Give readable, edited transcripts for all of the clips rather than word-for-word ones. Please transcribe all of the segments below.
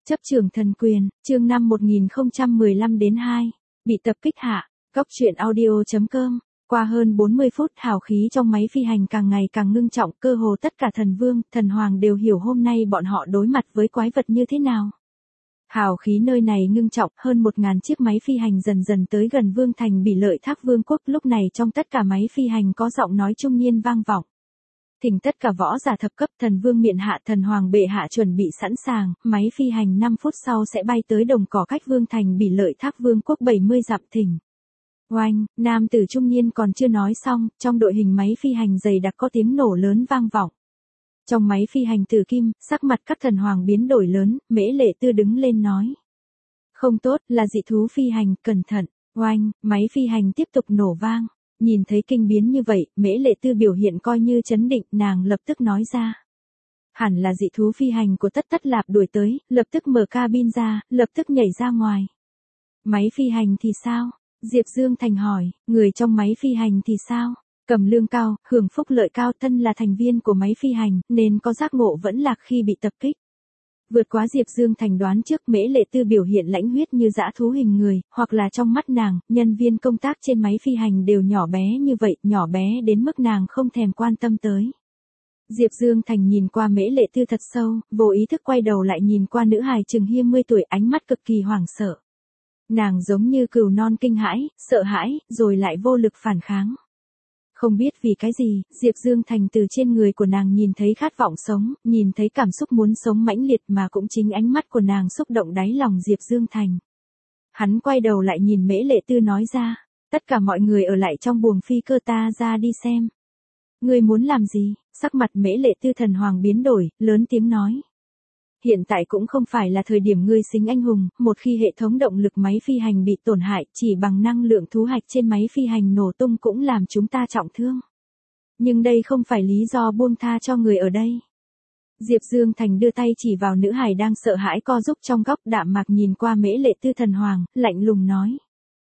Chấp trường thần quyền, chương 5 1015 đến 2. Bị tập kích hạ. Góc truyện audio.com. Qua hơn 40 phút, hào khí trong máy phi hành càng ngày càng ngưng trọng, cơ hồ tất cả thần vương, thần hoàng đều hiểu hôm nay bọn họ đối mặt với quái vật như thế nào. Hào khí nơi này ngưng trọng, hơn 1000 chiếc máy phi hành dần dần tới gần Vương thành Bỉ Lợi Thác Vương quốc, lúc này trong tất cả máy phi hành có giọng nói trung niên vang vọng. Thỉnh tất cả võ giả thập cấp, thần vương miện hạ, thần hoàng bệ hạ chuẩn bị sẵn sàng, máy phi hành 5 phút sau sẽ bay tới đồng cỏ cách Vương thành Bỉ Lợi Thác Vương quốc 70 dặm thỉnh. Oanh, nam tử trung niên còn chưa nói xong, trong đội hình máy phi hành dày đặc có tiếng nổ lớn vang vọng. Trong máy phi hành tử kim, sắc mặt các thần hoàng biến đổi lớn, Mễ Lệ Tư đứng lên nói. Không tốt, là dị thú phi hành, cẩn thận. Oanh, máy phi hành tiếp tục nổ vang. Nhìn thấy kinh biến như vậy, Mễ Lệ Tư biểu hiện coi như trấn định, nàng lập tức nói ra. Hẳn là dị thú phi hành của Tất Tất Lạp đuổi tới, lập tức mở cabin ra, lập tức nhảy ra ngoài. Máy phi hành thì sao? Diệp Dương Thành hỏi, người trong máy phi hành thì sao? Cầm lương cao, hưởng phúc lợi cao, thân là thành viên của máy phi hành, nên có giác ngộ vẫn lạc khi bị tập kích. Vượt quá Diệp Dương Thành đoán trước, Mễ Lệ Tư biểu hiện lãnh huyết như dã thú hình người, hoặc là trong mắt nàng, nhân viên công tác trên máy phi hành đều nhỏ bé như vậy, nhỏ bé đến mức nàng không thèm quan tâm tới. Diệp Dương Thành nhìn qua Mễ Lệ Tư thật sâu, vô ý thức quay đầu lại nhìn qua nữ hài chừng 20 tuổi, ánh mắt cực kỳ hoảng sợ. Nàng giống như cừu non kinh hãi, sợ hãi, rồi lại vô lực phản kháng. Không biết vì cái gì, Diệp Dương Thành từ trên người của nàng nhìn thấy khát vọng sống, nhìn thấy cảm xúc muốn sống mãnh liệt, mà cũng chính ánh mắt của nàng xúc động đáy lòng Diệp Dương Thành. Hắn quay đầu lại nhìn Mễ Lệ Tư nói ra, tất cả mọi người ở lại trong buồng phi cơ, ta ra đi xem. Ngươi muốn làm gì? Sắc mặt Mễ Lệ Tư thần hoàng biến đổi, lớn tiếng nói. Hiện tại cũng không phải là thời điểm ngươi xính anh hùng, một khi hệ thống động lực máy phi hành bị tổn hại, chỉ bằng năng lượng thú hạch trên máy phi hành nổ tung cũng làm chúng ta trọng thương. Nhưng đây không phải lý do buông tha cho người ở đây. Diệp Dương Thành đưa tay chỉ vào nữ hài đang sợ hãi co rúm trong góc, đạm mạc nhìn qua Mễ Lệ Tư thần hoàng, lạnh lùng nói.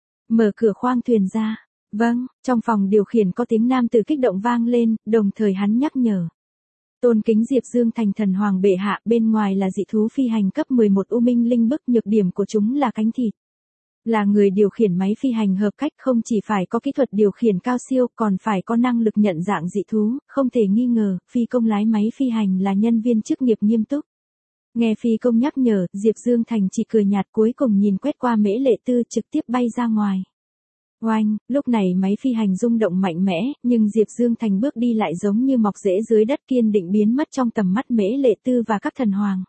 Mở cửa khoang thuyền ra. Vâng, trong phòng điều khiển có tiếng nam tử kích động vang lên, đồng thời hắn nhắc nhở. Tôn kính Diệp Dương Thành thần hoàng bệ hạ, bên ngoài là dị thú phi hành cấp 11 U Minh Linh bức, nhược điểm của chúng là cánh thịt. Là người điều khiển máy phi hành hợp cách, không chỉ phải có kỹ thuật điều khiển cao siêu, còn phải có năng lực nhận dạng dị thú, không thể nghi ngờ, phi công lái máy phi hành là nhân viên chức nghiệp nghiêm túc. Nghe phi công nhắc nhở, Diệp Dương Thành chỉ cười nhạt, cuối cùng nhìn quét qua Mễ Lệ Tư, trực tiếp bay ra ngoài. Oanh, lúc này máy phi hành rung động mạnh mẽ, nhưng Diệp Dương Thành bước đi lại giống như mọc rễ dưới đất, kiên định biến mất trong tầm mắt Mễ Lệ Tư và các thần hoàng.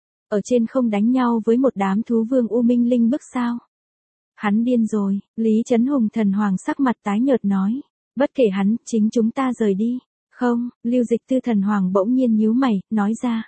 Ở trên không đánh nhau với một đám thú vương U Minh Linh bức sao? Hắn điên rồi, Lý Chấn Hùng thần hoàng sắc mặt tái nhợt nói. Bất kể hắn, chính chúng ta rời đi. Không, Lưu Dịch Tư thần hoàng bỗng nhiên nhíu mày, nói ra.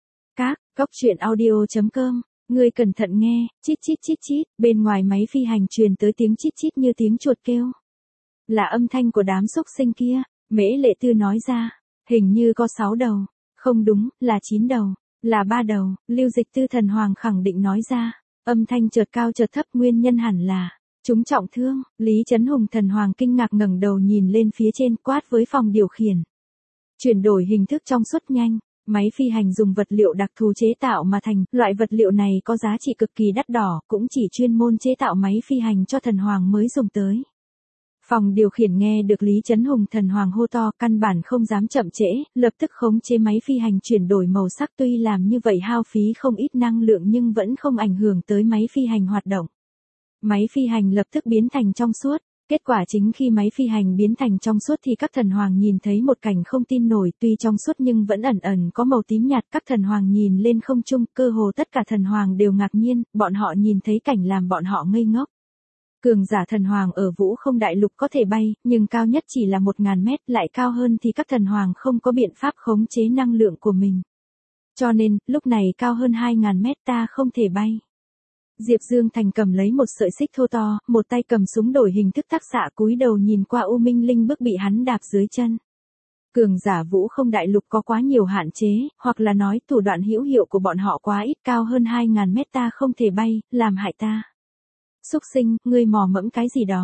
Góc truyện audio.com. Ngươi cẩn thận nghe, chít chít, bên ngoài máy phi hành truyền tới tiếng chít chít như tiếng chuột kêu. Là âm thanh của đám xúc sinh kia, Mễ Lệ Tư nói ra, hình như có 6 đầu, không đúng, là 9 đầu, là 3 đầu, Lưu Dịch Tư thần hoàng khẳng định nói ra, âm thanh chợt cao chợt thấp, nguyên nhân hẳn là, chúng trọng thương, Lý Chấn Hùng thần hoàng kinh ngạc ngẩng đầu nhìn lên phía trên, quát với phòng điều khiển. Chuyển đổi hình thức trong suốt nhanh. Máy phi hành dùng vật liệu đặc thù chế tạo mà thành, loại vật liệu này có giá trị cực kỳ đắt đỏ, cũng chỉ chuyên môn chế tạo máy phi hành cho thần hoàng mới dùng tới. Phòng điều khiển nghe được Lý Chấn Hùng thần hoàng hô to, căn bản không dám chậm trễ, lập tức khống chế máy phi hành chuyển đổi màu sắc, tuy làm như vậy hao phí không ít năng lượng nhưng vẫn không ảnh hưởng tới máy phi hành hoạt động. Máy phi hành lập tức biến thành trong suốt. Kết quả chính khi máy phi hành biến thành trong suốt thì các thần hoàng nhìn thấy một cảnh không tin nổi, tuy trong suốt nhưng vẫn ẩn ẩn có màu tím nhạt, các thần hoàng nhìn lên không trung, cơ hồ tất cả thần hoàng đều ngạc nhiên, bọn họ nhìn thấy cảnh làm bọn họ ngây ngốc. Cường giả thần hoàng ở Vũ Không Đại Lục có thể bay, nhưng cao nhất chỉ là 1000 mét, lại cao hơn thì các thần hoàng không có biện pháp khống chế năng lượng của mình. Cho nên, lúc này cao hơn 2000 mét ta không thể bay. Diệp Dương Thành cầm lấy một sợi xích thô to, một tay cầm súng đổi hình thức tác xạ, cúi đầu nhìn qua U Minh Linh bức bị hắn đạp dưới chân. Cường giả Vũ Không Đại Lục có quá nhiều hạn chế, hoặc là nói thủ đoạn hữu hiệu của bọn họ quá ít, cao hơn 2000 mét ta không thể bay, làm hại ta. Xúc sinh, ngươi mò mẫm cái gì đó?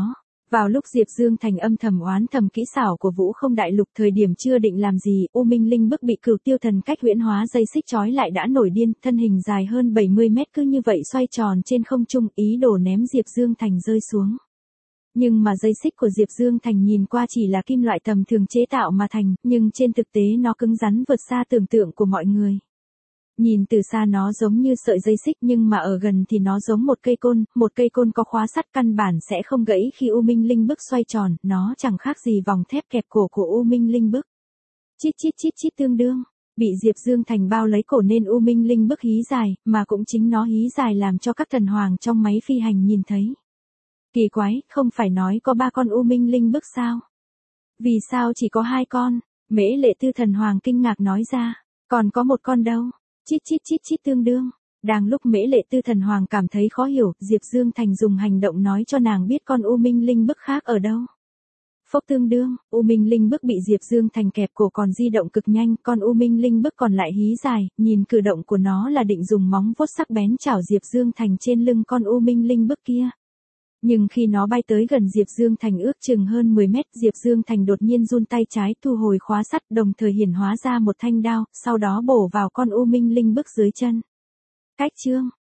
Vào lúc Diệp Dương Thành âm thầm oán thầm kỹ xảo của Vũ Không Đại Lục, thời điểm chưa định làm gì, U Minh Linh bức bị Cửu Tiêu Thần cách huyễn hóa dây xích trói lại đã nổi điên, thân hình dài hơn 70 mét cứ như vậy xoay tròn trên không trung, ý đồ ném Diệp Dương Thành rơi xuống. Nhưng mà dây xích của Diệp Dương Thành nhìn qua chỉ là kim loại tầm thường chế tạo mà thành, nhưng trên thực tế nó cứng rắn vượt xa tưởng tượng của mọi người. Nhìn từ xa nó giống như sợi dây xích, nhưng mà ở gần thì nó giống một cây côn có khóa sắt, căn bản sẽ không gãy khi U Minh Linh bức xoay tròn, nó chẳng khác gì vòng thép kẹp cổ của U Minh Linh bức. Chít chít chít chít tương đương, bị Diệp Dương Thành bao lấy cổ nên U Minh Linh bức hí dài, mà cũng chính nó hí dài làm cho các thần hoàng trong máy phi hành nhìn thấy. Kỳ quái, không phải nói có 3 con U Minh Linh bức sao? Vì sao chỉ có 2 con? Mễ Lệ Tư thần hoàng kinh ngạc nói ra, còn có 1 con đâu? Chít chít chít chít tương đương. Đang lúc Mễ Lệ Tư thần hoàng cảm thấy khó hiểu, Diệp Dương Thành dùng hành động nói cho nàng biết con U Minh Linh bức khác ở đâu. Phốc tương đương, U Minh Linh bức bị Diệp Dương Thành kẹp cổ còn di động cực nhanh, con U Minh Linh bức còn lại hí dài, nhìn cử động của nó là định dùng móng vuốt sắc bén chảo Diệp Dương Thành trên lưng con U Minh Linh bức kia. Nhưng khi nó bay tới gần Diệp Dương Thành ước chừng hơn 10 mét, Diệp Dương Thành đột nhiên run tay trái thu hồi khóa sắt, đồng thời hiển hóa ra một thanh đao, sau đó bổ vào con U Minh Linh bức dưới chân. Cách chương